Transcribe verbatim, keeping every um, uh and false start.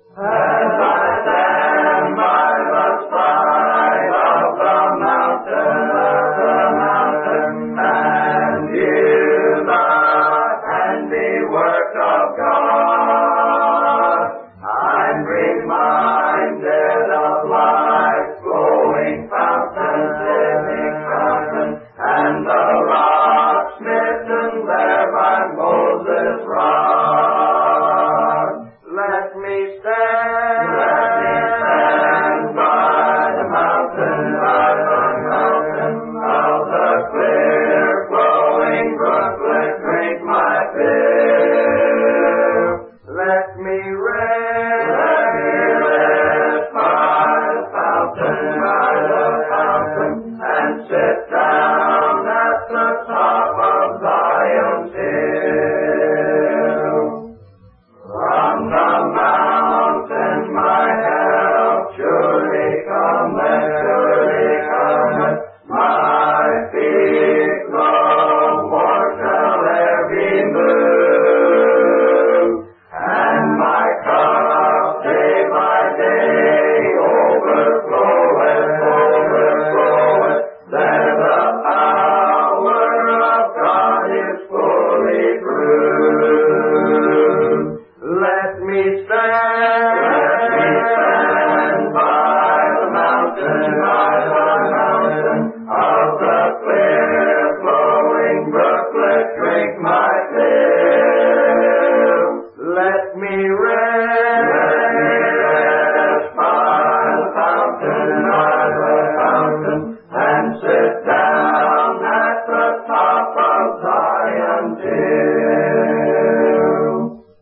As I stand by the side of the mountain, of the mountain, and hear the handiwork of God, I'm reminded of life's flowing fountains, living fountains, and the rock smitten there by Moses' rod. Let me stand, let me stand by the mountain, by the mountain of the clear flowing brook. Let drink my fill. Let me rest, let me rest by the fountain, by the fountain, and sit down at the top of Zion's hill. From the mountain my help surely cometh, surely cometh. My feet no more shall e'er be moved, and my cup day by day overfloweth, overfloweth. There the power of God is fully proved. Let me stand, let me stand by the mountain, by the mountain of the clear flowing brook. Let drink my fill. Let me